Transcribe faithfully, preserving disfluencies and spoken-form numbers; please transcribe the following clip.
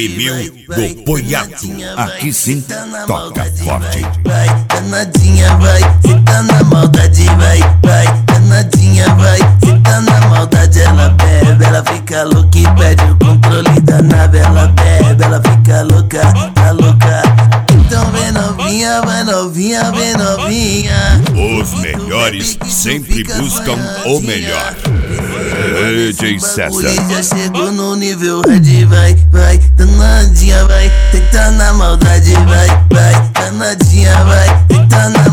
L mil do Poiato. Aqui sim, toca forte. Vai, danadinha, vai, cê tá na maldade, vai, vai, danadinha, vai, cê tá na maldade. Ela bebe, ela fica louca e perde o controle da nave. Ela bebe, ela fica louca, tá louca. Então vem novinha, vai novinha, vem novinha. Os melhores sempre buscam o melhor. D J César já chegou no nível red, vai, vai, danadinha, vai, tenta na maldade, vai, vai, danadinha, vai, tenta na